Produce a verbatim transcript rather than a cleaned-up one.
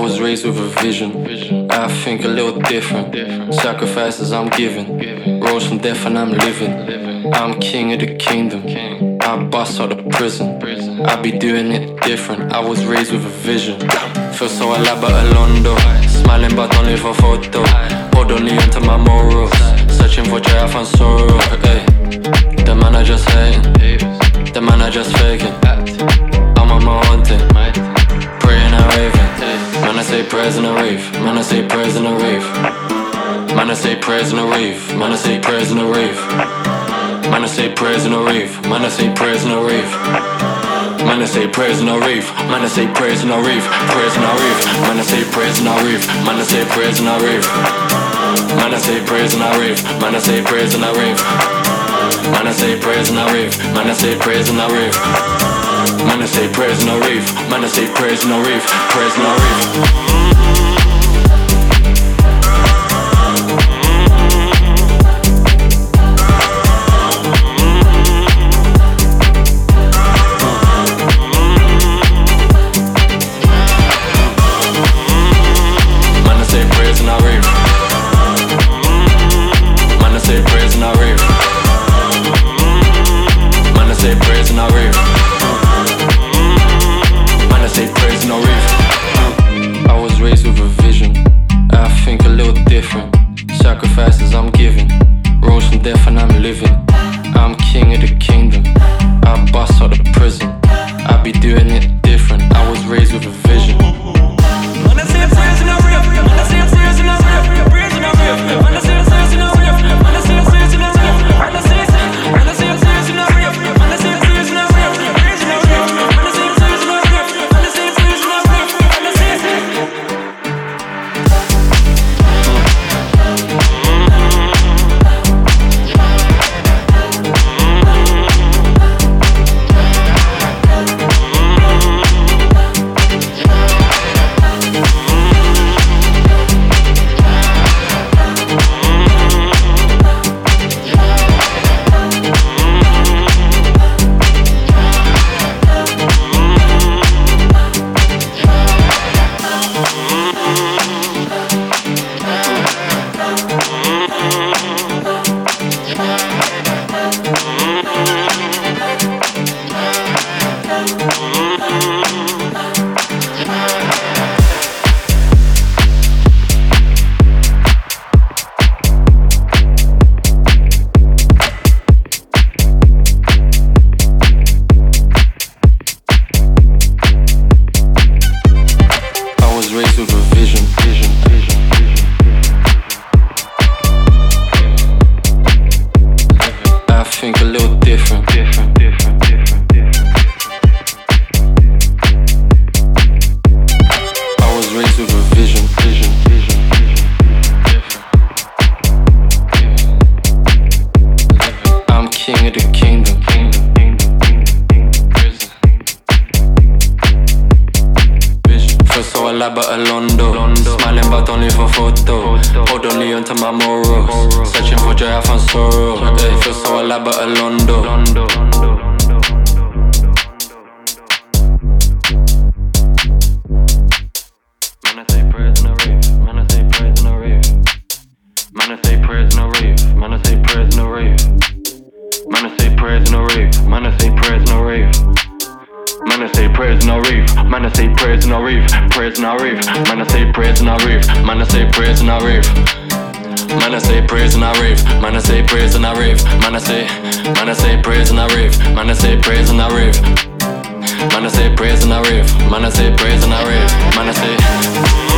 was raised with a vision. I think a little different. Sacrifices I'm giving. Rose from death and I'm living. I'm king of the kingdom. I bust out of prison. I be doing it different. I was raised with a vision. Feel so alive but Alondo. Smiling but only for photo. Hold only onto my morals. Searching for joy I found sorrow. Hey. The man I just hating. The man I just faking. I'm on my own thing. Praying and raving. Man I say prayers in a rave. Man I say prayers in a rave. Man I say prayers in a rave. Man I say prayers in a rave. Man I say prayers in a rave. Man I say prayers in a rave. Man I say prayers in a rave. Man I say prayers in a rave. Prayers in a rave. Man I say prayers in a rave. Man I say prayers in a rave. Man I say prayers in a rave. Man I say prayers in a rave. Man I say prayers in a rave. Man I say prayers in a rave. Man I say prayers in a rave. Man I say prayers in a rave. Prayers in a rave. Sacrifices I'm giving. Rose from death and I'm living. I'm king of the kingdom. I bust out of prison. I be doing it different. I was raised with a vision. Man, I say prayers in a rave. Man, I say prayers in a rave. Prayers in a rave. Man, I say prayers in a rave. Man, I say prayers in a rave. Man, I say Man, I say prayers in a rave. Man, I say prayers in a rave. Prayers in a rave. Man, I say prayers in a rave. Man, I say prayers in a rave. Man, I say but Alondo. Smiling but only for photo. Hold only onto my morals. Searching for joy I found sorrow. Hey, feel so alive but Alondo. Man I say prayers in a rave. Man I say prayers in a rave. Man I say prayers in a rave. Man I say prayers in a rave. Man I say prayers in a rave. Man I say prayers in a rave. Man, I say prayers in a rave. Man, I say prayers in a rave. Prayers in a rave. Man, I say prayers in a rave. Man, I say prayers in a rave. Man, I say prayers in a rave. Man, I say prayers in a rave. Man, I say, man, I say prayers in a rave. Man, I say prayers in a rave. Man, I say prayers in a rave. Man, I say prayers in a rave. Man, I say.